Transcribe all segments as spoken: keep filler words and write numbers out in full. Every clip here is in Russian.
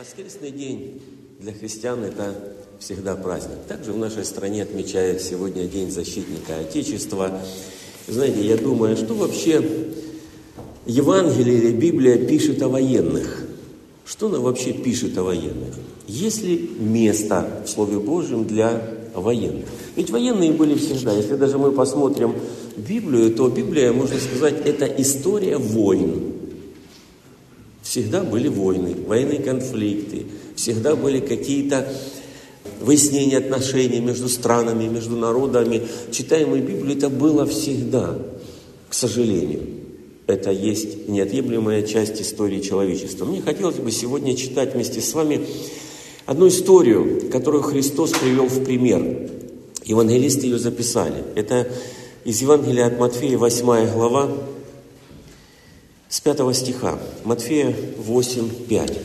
Воскресный день для христиан – это всегда праздник. Также в нашей стране отмечают сегодня День защитника Отечества. Знаете, я думаю, что вообще Евангелие или Библия пишет о военных? Что она вообще пишет о военных? Есть ли место в Слове Божьем для военных? Ведь военные были всегда. Если даже мы посмотрим Библию, то Библия, можно сказать, это история войн. Всегда были войны, военные конфликты, всегда были какие-то выяснения отношений между странами, между народами. Читаемая Библия, это было всегда, к сожалению. Это есть неотъемлемая часть истории человечества. Мне хотелось бы сегодня читать вместе с вами одну историю, которую Христос привел в пример. Евангелисты ее записали. Это из Евангелия от Матфея, восьмая глава, с пятого стиха. Матфея восемь, пять.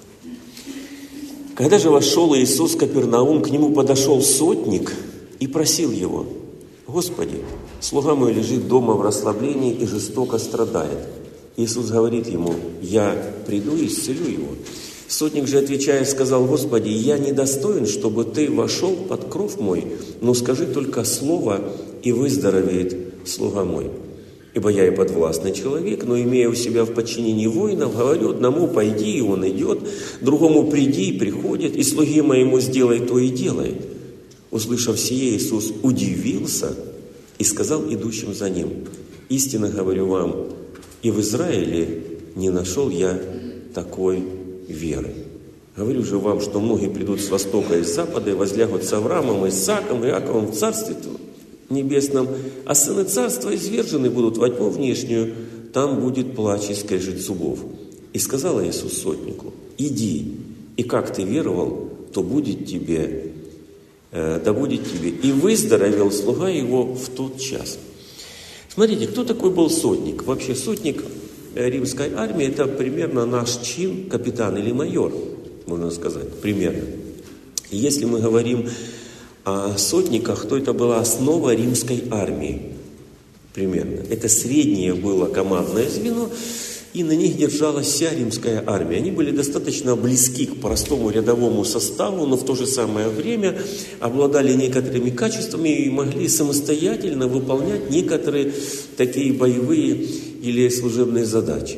Когда же вошел Иисус в Капернаум, к нему подошел сотник и просил его: «Господи, слуга мой лежит дома в расслаблении и жестоко страдает». Иисус говорит ему: «Я приду и исцелю его». Сотник же, отвечая, сказал: «Господи, я недостоин, чтобы ты вошел под кров мой, но скажи только слово, и выздоровеет слуга мой. Ибо я и подвластный человек, но, имея у себя в подчинении воинов, говорю одному: пойди, и он идет, другому: приди, и приходит, и слуге моему: сделай то, и делает». Услышав сие, Иисус удивился и сказал идущим за ним: «Истинно говорю вам, и в Израиле не нашел я такой веры. Говорю же вам, что многие придут с востока и с запада, и возлягут с Авраамом, и Исааком, и Иаковом в Царстве Небесном, а сыны Царства извержены будут во тьму внешнюю, там будет плач и скрежет зубов». И сказал Иисус сотнику: «Иди, и как ты веровал, то будет тебе, э, да будет тебе». И выздоровел слуга его в тот час. Смотрите, кто такой был сотник? Вообще сотник римской армии – это примерно наш чин, капитан или майор, можно сказать, примерно. И если мы говорим о сотниках, то это была основа римской армии, примерно. Это среднее было командное звено, и на них держалась вся римская армия. Они были достаточно близки к простому рядовому составу, но в то же самое время обладали некоторыми качествами и могли самостоятельно выполнять некоторые такие боевые или служебные задачи.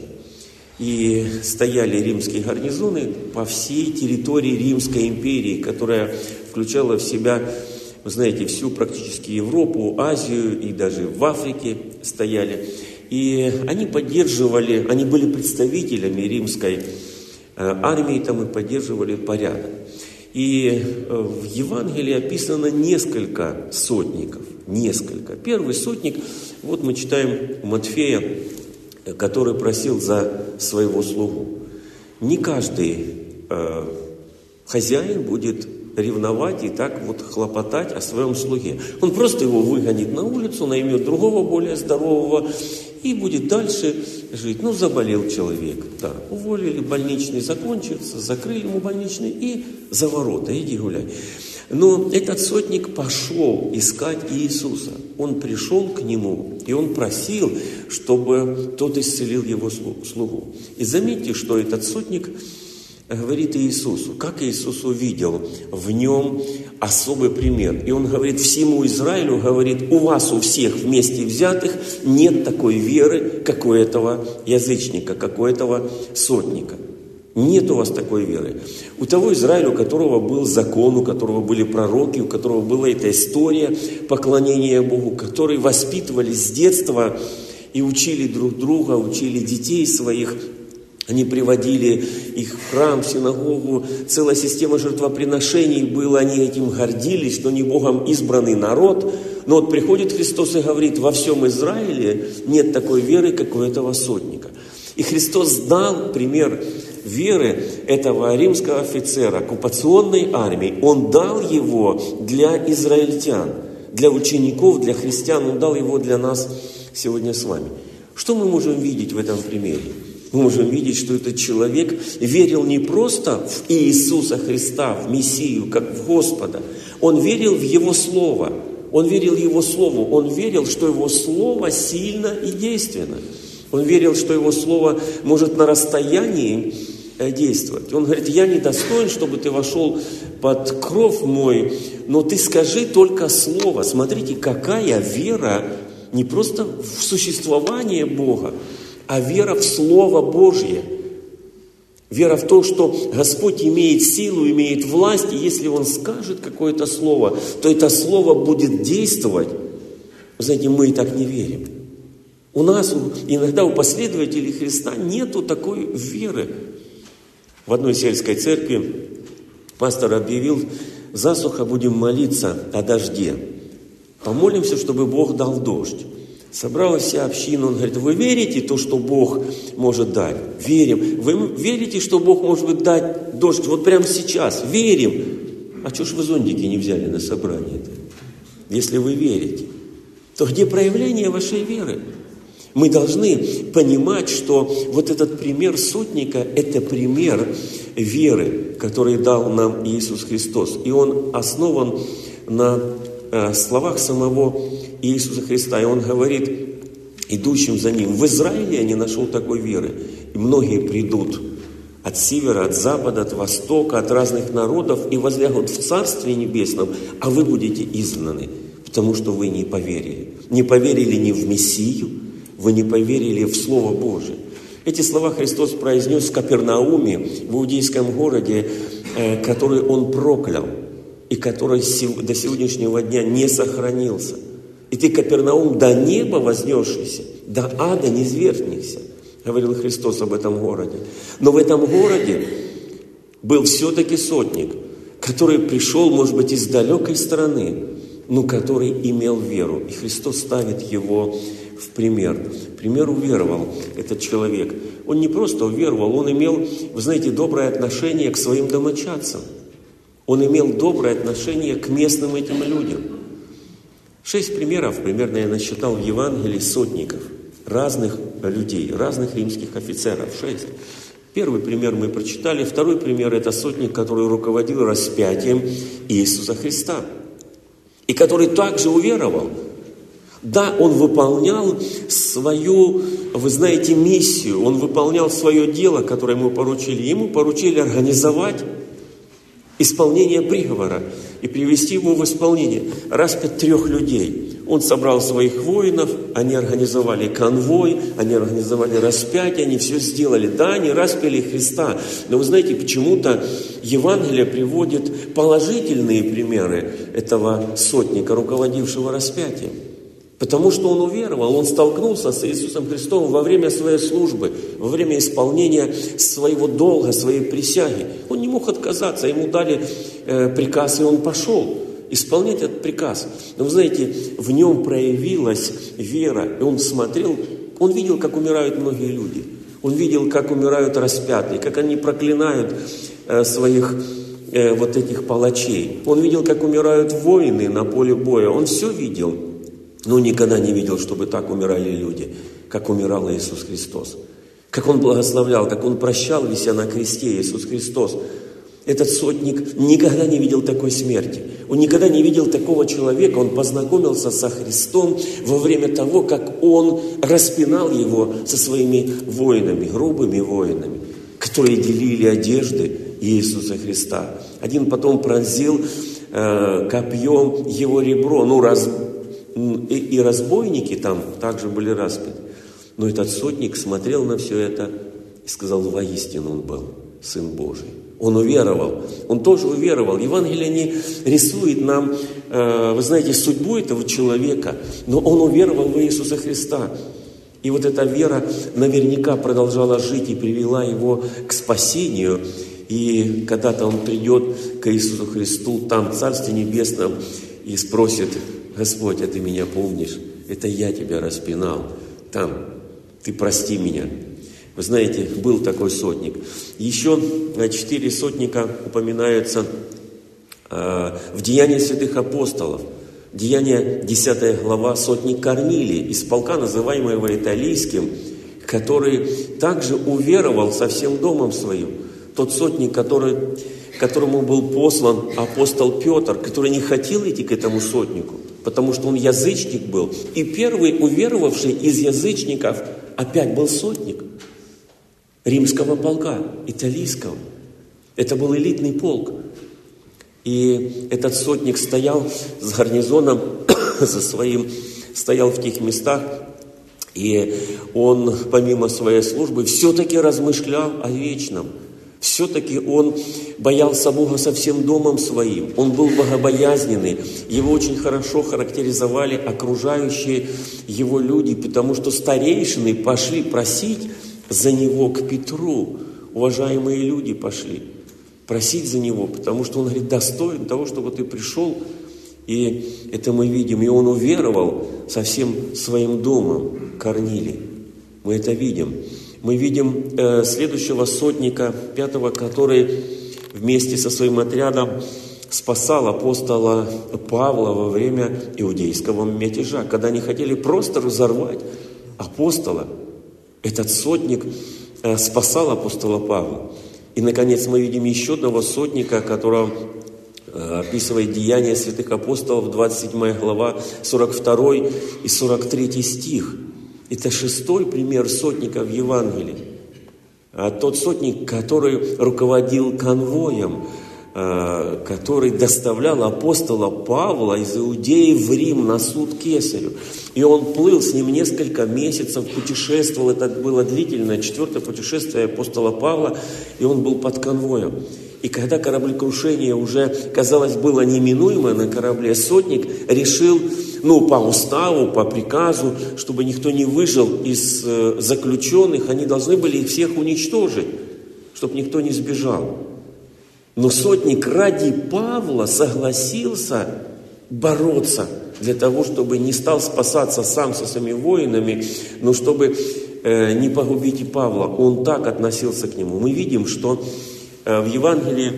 И стояли римские гарнизоны по всей территории Римской империи, которая включала в себя, вы знаете, всю практически Европу, Азию и даже в Африке стояли. И они поддерживали, они были представителями римской армии, там и поддерживали порядок. И в Евангелии описано несколько сотников, несколько. Первый сотник, вот мы читаем Матфея, который просил за своего слугу. Не каждый э, хозяин будет ревновать и так вот хлопотать о своем слуге. Он просто его выгонит на улицу, наймет другого более здорового и будет дальше жить. Ну, заболел человек, да, уволили, больничный закончился, закрыли ему больничный и за ворота, иди гуляй. Но этот сотник пошел искать Иисуса. Он пришел к нему, и он просил, чтобы тот исцелил его слугу. И заметьте, что этот сотник говорит Иисусу, как Иисус увидел в нем особый пример. И он говорит всему Израилю, говорит: у вас у всех вместе взятых нет такой веры, как у этого язычника, как у этого сотника. Нет у вас такой веры. У того Израиля, у которого был закон, у которого были пророки, у которого была эта история поклонения Богу, которые воспитывались с детства и учили друг друга, учили детей своих. Они приводили их в храм, в синагогу, целая система жертвоприношений была, они этим гордились, что они Богом избранный народ. Но вот приходит Христос и говорит: во всем Израиле нет такой веры, как у этого сотника. И Христос дал пример веры этого римского офицера, оккупационной армии. Он дал его для израильтян, для учеников, для христиан. Он дал его для нас сегодня с вами. Что мы можем видеть в этом примере? Мы можем видеть, что этот человек верил не просто в Иисуса Христа, в Мессию, как в Господа. Он верил в Его Слово. Он верил Его Слову. Он верил, что Его Слово сильно и действенно. Он верил, что Его Слово может на расстоянии действовать. Он говорит: я не достоин, чтобы ты вошел под кров мой, но ты скажи только слово. Смотрите, какая вера не просто в существование Бога, а вера в Слово Божье. Вера в то, что Господь имеет силу, имеет власть, и если Он скажет какое-то слово, то это слово будет действовать. Вы знаете, мы и так не верим. У нас, иногда у последователей Христа нету такой веры. В одной сельской церкви пастор объявил: засуха, будем молиться о дожде. Помолимся, чтобы Бог дал дождь. Собралась вся община, он говорит: вы верите в то, что Бог может дать? Верим. Вы верите, что Бог может дать дождь вот прямо сейчас? Верим. А что ж вы зонтики не взяли на собрание-то? Если вы верите, то где проявление вашей веры? Мы должны понимать, что вот этот пример сотника – это пример веры, который дал нам Иисус Христос. И он основан на э, словах самого Иисуса Христа. И он говорит идущим за ним: в Израиле я не нашел такой веры. И многие придут от севера, от запада, от востока, от разных народов и возлягут в Царстве Небесном, а вы будете изгнаны, потому что вы не поверили. Не поверили ни в Мессию, вы не поверили в Слово Божие. Эти слова Христос произнес в Капернауме, в иудейском городе, который Он проклял, и который до сегодняшнего дня не сохранился. И ты, Капернаум, до неба вознесшийся, до ада не свергнешься, говорил Христос об этом городе. Но в этом городе был все-таки сотник, который пришел, может быть, из далекой страны, но который имел веру. И Христос ставит его в пример. В пример уверовал этот человек. Он не просто уверовал, он имел, вы знаете, доброе отношение к своим домочадцам. Он имел доброе отношение к местным этим людям. Шесть примеров, примерно я насчитал в Евангелии, сотников, разных людей, разных римских офицеров. Шесть. Первый пример мы прочитали. Второй пример – это сотник, который руководил распятием Иисуса Христа. И который также уверовал. Да, он выполнял свою, вы знаете, миссию. Он выполнял свое дело, которое ему поручили. Ему поручили организовать исполнение приговора и привести его в исполнение. Распять трех людей. Он собрал своих воинов, они организовали конвой, они организовали распятие, они все сделали. Да, они распяли Христа. Но вы знаете, почему-то Евангелие приводит положительные примеры этого сотника, руководившего распятием. Потому что он уверовал, он столкнулся с Иисусом Христом во время своей службы, во время исполнения своего долга, своей присяги. Он не мог отказаться, ему дали э, приказ, и он пошел исполнять этот приказ. Но вы знаете, в нем проявилась вера, и он смотрел, он видел, как умирают многие люди. Он видел, как умирают распятые, как они проклинают э, своих э, вот этих палачей. Он видел, как умирают воины на поле боя. Он все видел. Но никогда не видел, чтобы так умирали люди, как умирал Иисус Христос. Как Он благословлял, как Он прощал, вися на кресте Иисус Христос. Этот сотник никогда не видел такой смерти. Он никогда не видел такого человека. Он познакомился со Христом во время того, как Он распинал Его со своими воинами, грубыми воинами, которые делили одежды Иисуса Христа. Один потом пронзил э, копьем Его ребро, ну, раз... И, и разбойники там также были распяты. Но этот сотник смотрел на все это и сказал: воистину он был Сын Божий. Он уверовал. Он тоже уверовал. Евангелие не рисует нам, э, вы знаете, судьбу этого человека, но он уверовал в Иисуса Христа. И вот эта вера наверняка продолжала жить и привела его к спасению. И когда-то он придет к Иисусу Христу там, в Царстве Небесном, и спросит: Господь, а ты меня помнишь? Это я тебя распинал. Там, ты прости меня. Вы знаете, был такой сотник. Еще четыре сотника упоминаются э, в Деянии святых апостолов. Деяние десятая глава, сотник Корнилий из полка, называемого Италийским, который также уверовал со всем домом своим. Тот сотник, который, которому был послан апостол Петр, который не хотел идти к этому сотнику, потому что он язычник был. И первый уверовавший из язычников опять был сотник. римского полка, италийского. Это был элитный полк. И этот сотник стоял с гарнизоном за своим, стоял в тех местах, и он, помимо своей службы, все-таки размышлял о вечном. Все-таки он боялся Бога со всем домом своим. Он был богобоязненный. Его очень хорошо характеризовали окружающие его люди, потому что старейшины пошли просить за него к Петру. Уважаемые люди пошли просить за него, потому что он говорит, достоин того, чтобы ты пришел. И это мы видим. И он уверовал со всем своим домом, Корнилий. Мы это видим. Мы видим э, следующего сотника, пятого, который вместе со своим отрядом спасал апостола Павла во время иудейского мятежа, когда они хотели просто разорвать апостола. Этот сотник э, спасал апостола Павла. И, наконец, мы видим еще одного сотника, которого э, описывает Деяния святых апостолов, двадцать седьмая глава, сорок второй и сорок третий стих. Это шестой пример сотника в Евангелии. А тот сотник, который руководил конвоем, который доставлял апостола Павла из Иудеи в Рим на суд Кесарю. И он плыл с ним несколько месяцев, путешествовал. Это было длительное четвертое путешествие апостола Павла, и он был под конвоем. И когда кораблекрушение уже, казалось, было неминуемо на корабле, сотник решил, ну, по уставу, по приказу, чтобы никто не выжил из э, заключенных, они должны были их всех уничтожить, чтобы никто не сбежал. Но сотник ради Павла согласился бороться для того, чтобы не стал спасаться сам со своими воинами, но чтобы э, не погубить и Павла. Он так относился к нему. Мы видим, что в Евангелии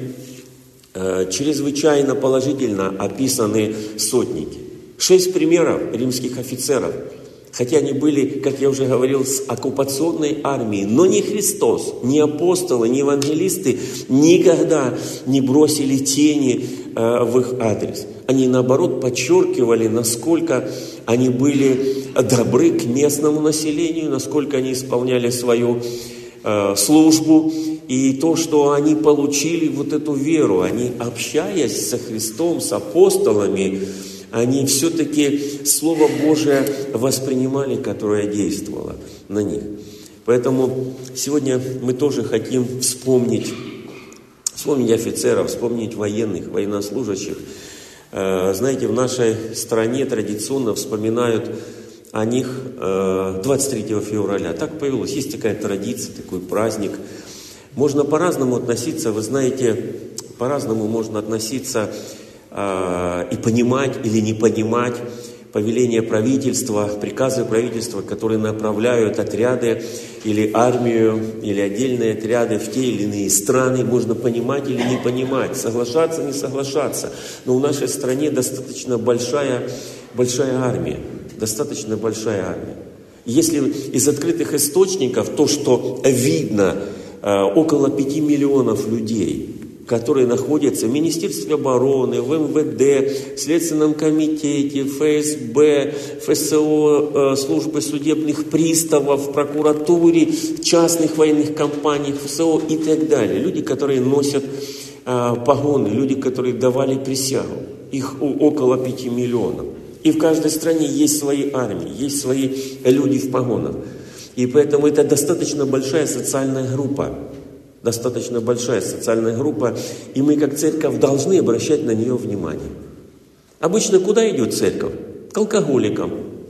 э, чрезвычайно положительно описаны сотники. Шесть примеров римских офицеров, хотя они были, как я уже говорил, с оккупационной армией, но ни Христос, ни апостолы, ни евангелисты никогда не бросили тени э, в их адрес. Они, наоборот, подчеркивали, насколько они были добры к местному населению, насколько они исполняли свою э, службу. И то, что они получили вот эту веру, они, общаясь со Христом, с апостолами, они все-таки Слово Божие воспринимали, которое действовало на них. Поэтому сегодня мы тоже хотим вспомнить, вспомнить офицеров, вспомнить военных, военнослужащих. Знаете, в нашей стране традиционно вспоминают о них двадцать третьего февраля. Так появилось, есть такая традиция, такой праздник. Можно по-разному относиться, вы знаете, по-разному можно относиться э, и понимать или не понимать повеления правительства, приказы правительства, которые направляют отряды или армию, или отдельные отряды в те или иные страны. Можно понимать или не понимать, соглашаться, не соглашаться. Но в нашей стране достаточно большая, большая армия, достаточно большая армия. Если из открытых источников то, что видно, около пяти миллионов людей, которые находятся в Министерстве обороны, в эм вэ дэ, в Следственном комитете, в эф эс бэ, в эс о, службы судебных приставов, в прокуратуре, в частных военных компаниях, в эс о и так далее. Люди, которые носят погоны, люди, которые давали присягу. Их около пяти миллионов. И в каждой стране есть свои армии, есть свои люди в погонах. И поэтому это достаточно большая социальная группа. Достаточно большая социальная группа. И мы, как церковь, должны обращать на нее внимание. Обычно куда идет церковь? К алкоголикам,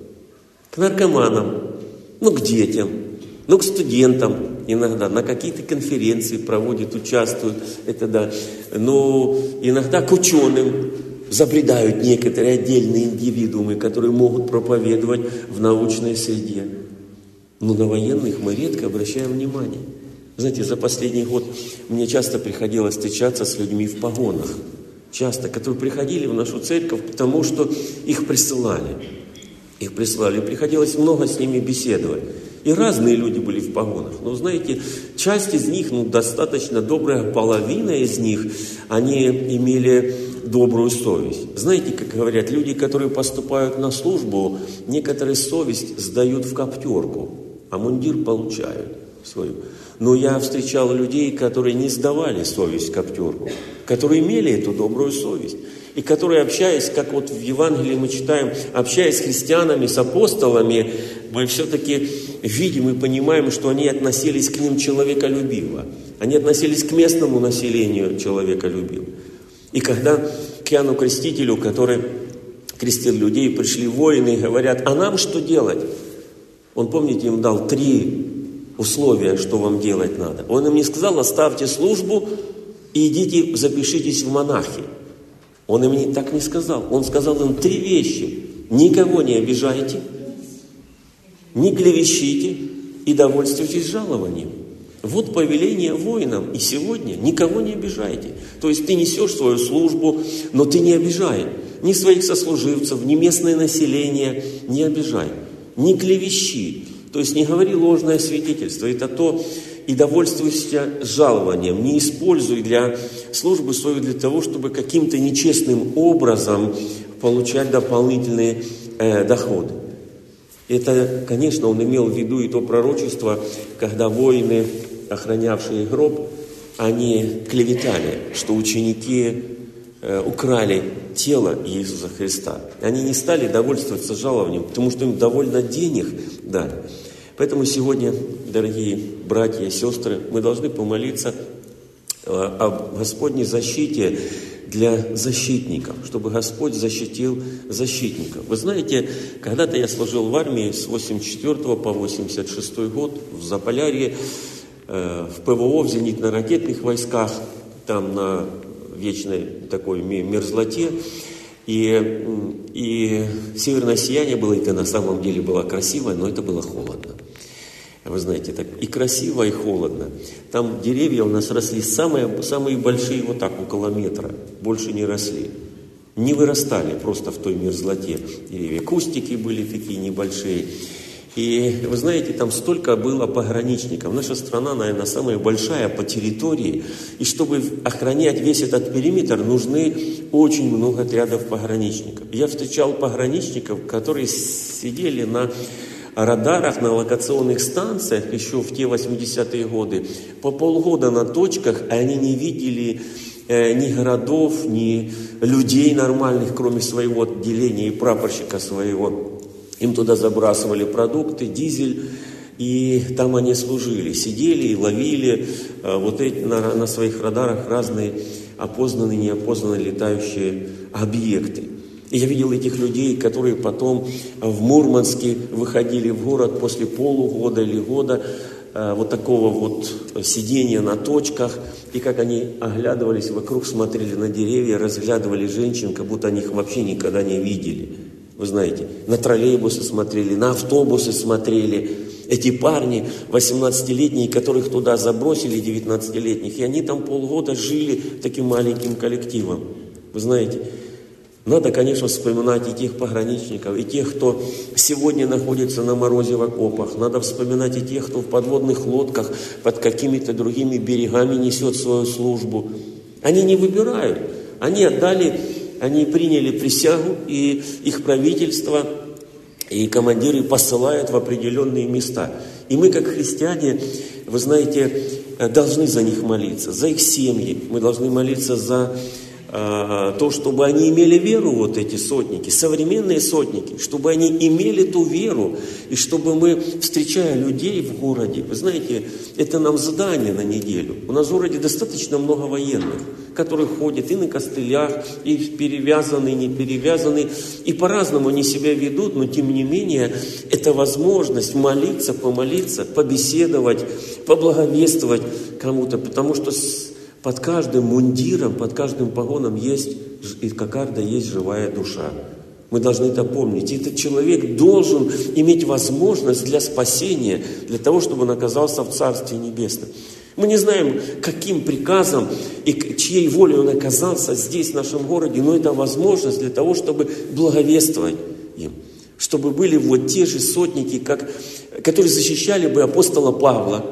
к наркоманам, ну, к детям, ну, к студентам иногда. На какие-то конференции проводят, участвуют. Это да. Но иногда к ученым забредают некоторые отдельные индивидуумы, которые могут проповедовать в научной среде. Но на военных мы редко обращаем внимание. Знаете, за последний год мне часто приходилось встречаться с людьми в погонах. Часто, которые приходили в нашу церковь, потому что их присылали. Их присылали. Приходилось много с ними беседовать. И разные люди были в погонах. Но, знаете, часть из них, ну, достаточно добрая половина из них, они имели добрую совесть. Знаете, как говорят, люди, которые поступают на службу, некоторые совесть сдают в коптерку, а мундир получают свою. Но я встречал людей, которые не сдавали совесть коптерку, которые имели эту добрую совесть. И которые, общаясь, как вот в Евангелии мы читаем, общаясь с христианами, с апостолами, мы все-таки видим и понимаем, что они относились к ним человеколюбиво. Они относились к местному населению человеколюбиво. И когда к Иоанну Крестителю, который крестил людей, пришли воины и говорят: а нам что делать? Он, помните, им дал три условия, что вам делать надо. Он им не сказал: оставьте службу и идите запишитесь в монахи. Он им не, так не сказал. Он сказал им три вещи. Никого не обижайте, не клевещите и довольствуйтесь жалованием. Вот повеление воинам. И сегодня никого не обижайте. То есть ты несешь свою службу, но ты не обижай. Ни своих сослуживцев, ни местное население не обижай. Не клевещи. То есть не говори ложное свидетельство. Это то, и довольствуйся жалованием. Не используй для службы свою для того, чтобы каким-то нечестным образом получать дополнительные э, доходы. Это, конечно, он имел в виду и то пророчество, когда воины, охранявшие гроб, они клеветали, что ученики э, украли тело Иисуса Христа. Они не стали довольствоваться жалованием, потому что им довольно денег дали. Поэтому сегодня, дорогие братья и сестры, мы должны помолиться о Господней защите для защитников, чтобы Господь защитил защитников. Вы знаете, когда-то я служил в армии с восемьдесят четвёртого по восемьдесят шестой год в Заполярье, в ПВО, в зенитно-ракетных войсках, там на вечной такой мерзлоте. И, и северное сияние было, это на самом деле было красиво, но это было холодно. Вы знаете, так и красиво, и холодно. Там деревья у нас росли самые, самые большие, вот так, около метра. Больше не росли. Не вырастали просто в той мерзлоте деревья. Кустики были такие небольшие. И вы знаете, там столько было пограничников. Наша страна, наверное, самая большая по территории. И чтобы охранять весь этот периметр, нужны очень много отрядов пограничников. Я встречал пограничников, которые сидели на радарах, на локационных станциях еще в те восьмидесятые годы. По полгода на точках, а они не видели э, ни городов, ни людей нормальных, кроме своего отделения и прапорщика своего. Им туда забрасывали продукты, дизель, и там они служили, сидели и ловили э, вот эти, на, на своих радарах разные опознанные, неопознанные летающие объекты. И я видел этих людей, которые потом в Мурманске выходили в город после полугода или года э, вот такого вот сидения на точках, и как они оглядывались вокруг, смотрели на деревья, разглядывали женщин, как будто они их вообще никогда не видели. Вы знаете, на троллейбусы смотрели, на автобусы смотрели. Эти парни, восемнадцатилетние, которых туда забросили, девятнадцатилетних, и они там полгода жили таким маленьким коллективом. Вы знаете, надо, конечно, вспоминать и тех пограничников, и тех, кто сегодня находится на морозе в окопах. Надо вспоминать и тех, кто в подводных лодках под какими-то другими берегами несет свою службу. Они не выбирают, они отдали... Они приняли присягу, и их правительство и командиры посылают в определенные места. И мы, как христиане, вы знаете, должны за них молиться, за их семьи. Мы должны молиться за э, то, чтобы они имели веру, вот эти сотники, современные сотники, чтобы они имели ту веру, и чтобы мы, встречая людей в городе, вы знаете, это нам задание на неделю. У нас в городе достаточно много военных, которые ходят и на костылях, и перевязаны, не перевязаны, и по-разному они себя ведут, но тем не менее, это возможность молиться, помолиться, побеседовать, поблаговествовать кому-то, потому что под каждым мундиром, под каждым погоном есть, и кокарда есть живая душа. Мы должны это помнить. И этот человек должен иметь возможность для спасения, для того, чтобы он оказался в Царстве Небесном. Мы не знаем, каким приказом и чьей волей он оказался здесь, в нашем городе, но это возможность для того, чтобы благовествовать им. Чтобы были вот те же сотники, как, которые защищали бы апостола Павла.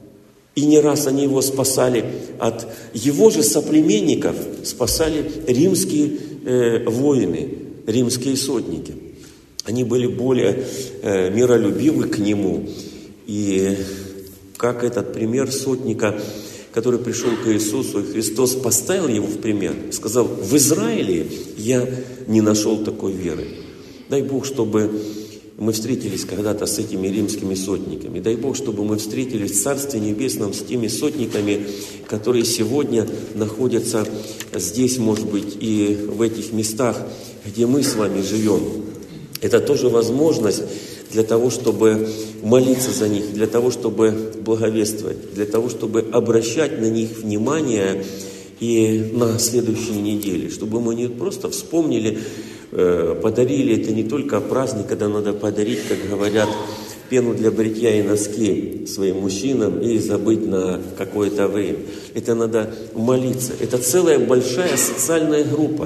И не раз они его спасали от его же соплеменников, спасали римские э, воины, римские сотники. Они были более э, миролюбивы к нему. И как этот пример сотника, который пришел к Иисусу, и Христос поставил его в пример, сказал: в Израиле я не нашел такой веры. Дай Бог, чтобы мы встретились когда-то с этими римскими сотниками. Дай Бог, чтобы мы встретились в Царстве Небесном с теми сотниками, которые сегодня находятся здесь, может быть, и в этих местах, где мы с вами живем. Это тоже возможность для того, чтобы молиться за них, для того, чтобы благовествовать, для того, чтобы обращать на них внимание и на следующей неделе, чтобы мы не просто вспомнили, подарили, это не только праздник, когда надо подарить, как говорят, пену для бритья и носки своим мужчинам и забыть на какое-то время. Это надо молиться. Это целая большая социальная группа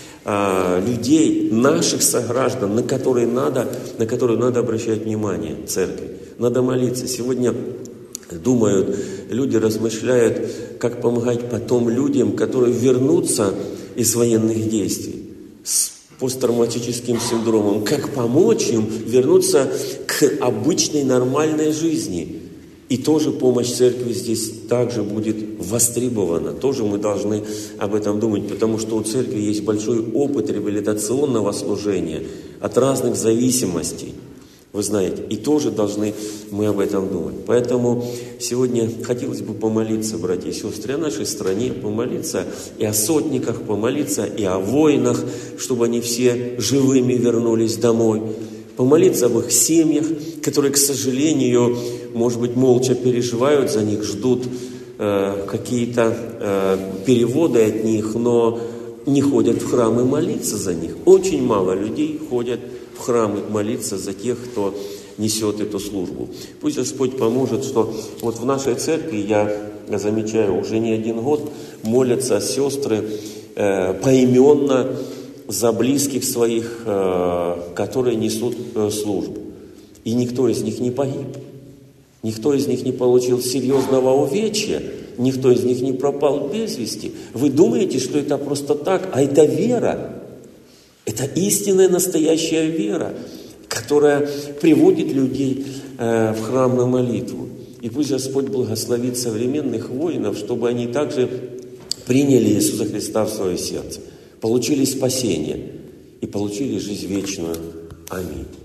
а, людей, наших сограждан, на которые надо, на которые надо обращать внимание церкви. Надо молиться. Сегодня думают, люди размышляют, как помогать потом людям, которые вернутся из военных действий с посттравматическим синдромом, как помочь им вернуться к обычной нормальной жизни. И тоже помощь церкви здесь также будет востребована. Тоже мы должны об этом думать, потому что у церкви есть большой опыт реабилитационного служения от разных зависимостей. Вы знаете, и тоже должны мы об этом думать. Поэтому сегодня хотелось бы помолиться, братья и сестры, о нашей стране, помолиться и о сотниках, помолиться и о воинах, чтобы они все живыми вернулись домой. Помолиться об их семьях, которые, к сожалению, может быть, молча переживают за них, ждут э, какие-то э, переводы от них, но не ходят в храмы молиться за них. Очень мало людей ходят в храмы молиться за тех, кто несет эту службу. Пусть Господь поможет, что вот в нашей церкви, я замечаю, уже не один год молятся сестры э, поименно за близких своих, э, которые несут э, службу. И никто из них не погиб. Никто из них не получил серьезного увечья. Никто из них не пропал без вести. Вы думаете, что это просто так? А это вера. Это истинная, настоящая вера, которая приводит людей э, в храм на молитву. И пусть Господь благословит современных воинов, чтобы они также приняли Иисуса Христа в свое сердце, получили спасение и получили жизнь вечную. Аминь.